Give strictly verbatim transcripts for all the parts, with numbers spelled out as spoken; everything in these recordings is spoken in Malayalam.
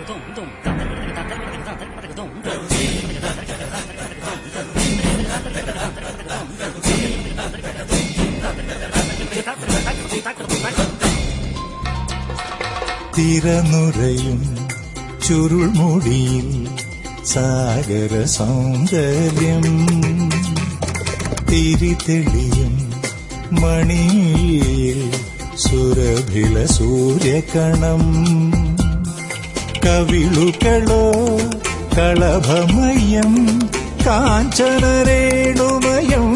തിരനുറയും ചുരുൾമുടിയിൽ സാഗര സൗന്ദര്യം, തിരിതെളിയും മണിയിൽ സുരഭില സൂര്യകണം, കവിളുകളോ കളഭമയം കാഞ്ചനരേണുമയം,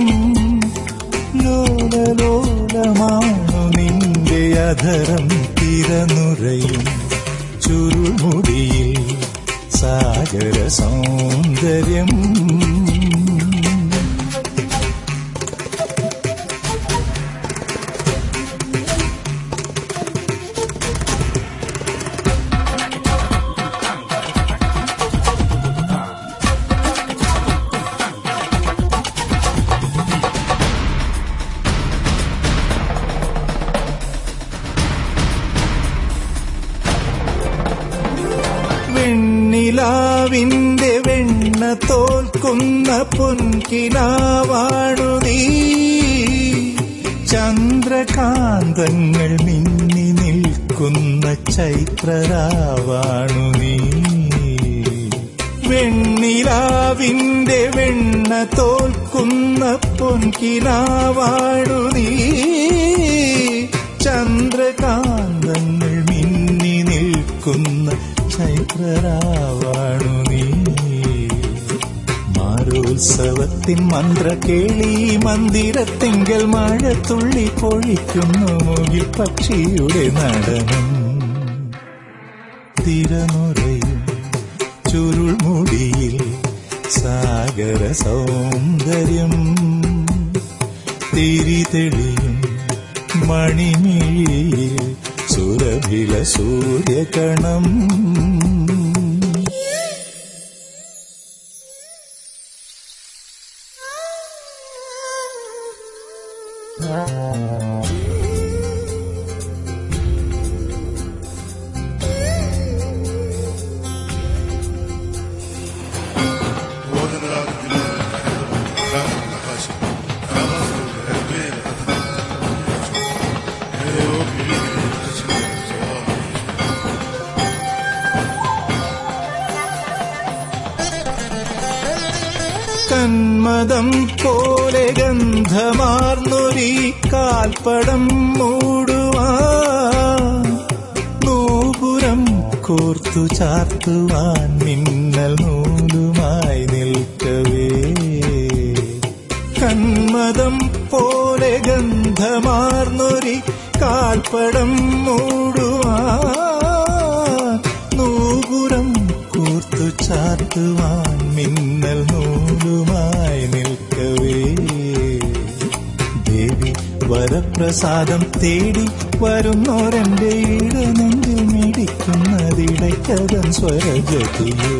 ലോലലോലമാണു നിന്റെ അധരം. തിരനുറയും ചുരുൾമുടിയിൽ സാഗര സൗന്ദര്യം. വെണ്ണിലാവിന്റെ വെണ്ണ തോൽക്കുന്ന പൊൻകിനാവാണു നീ, ചന്ദ്രകാന്തങ്ങൾ മിന്നി നിൽക്കുന്ന ചൈത്രരാവാണു നീ. വെണ്ണിലാവിന്റെ വെണ്ണ തോൽക്കുന്ന പൊൻകിനാവാണു നീ, ചന്ദ്രകാന്തങ്ങൾ മിന്നി നിൽക്കുന്ന ചൈത്രരാവാണു നീ. മാരോത്സവത്തിൻ മന്ത്രകേളി മന്ദിരത്തിങ്കൽ മഴത്തുള്ളി പൊഴിക്കുന്നു മുകിൽ പക്ഷിയുടെ നടനം. തിരനുറയും ചുരുൾമുടിയിൽ സാഗര സൗന്ദര്യം, തിരിതെളിയും മണിമിഴിയിൽ സുരഭില സൂര്യകണം. കന്മദം പോലെ ഗന്ധമാർന്നൊരീ കാൽപ്പടം മൂടുവാൻ, നൂപുരം കോർത്തു ചാർത്തുവാൻ മിന്നൽ നൂലുമായി നിൽക്കവേ. കന്മദം പോലെ ഗന്ധമാർന്നൊരീ കാൽപ്പടം മൂടുവാൻ, നൂപുരം കോർത്തു ചാർത്തുവാൻ മിന്നൽ നൂലുമായി നിൽക്കവേ. ദേവി വരപ്രസാദം തേടി വരുന്നോരെന്റെ ഇടനെഞ്ചിൽ മിടിക്കുന്നതിടയ്ക്കതൻ സ്വരജതിയോ.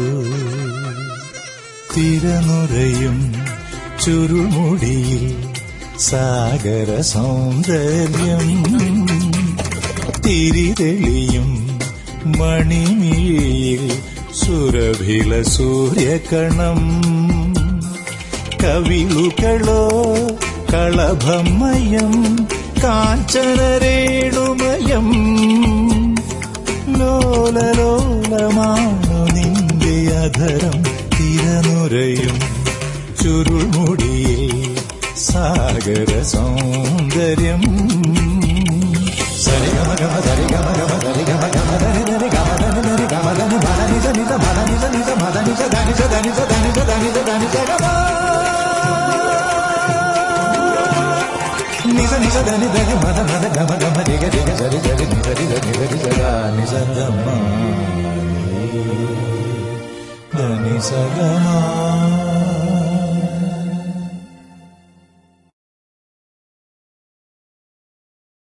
തിരനുറയും ചുരുൾമുടിയിൽ സാഗര സൗന്ദര്യം, തിരിതെളിയും മണിമിഴിയിൽ സുരഭില സൂര്യകണം, കവിളുകളോ കളഭമയം കാഞ്ചനരേണുമയം, ലോലലോലമാണു നിന്റെ അധരം. തിരനുറയും ചുരുൾമുടിയിൽ സാഗര സൗന്ദര്യം. സരിഗമഗമ സരിഗമഗമ സരിഗമഗമ ധനി ധനി ഗമ ധനി ധനി ഗമ ധനി ധനി ധനി ധ ധനി ധനി ധ ധനി ധ ധനി ധ ധനി ധ ധനി ധ ധനി ധ ധനി ധ ഗമ നിസ നിസ ധനി ധനി മദ മദ ഗമ ഗമ ധിഗ ധിഗ സരി സരി നി സരി ധനി ധനി സദാ നി സഗമ ധനി സഗമ.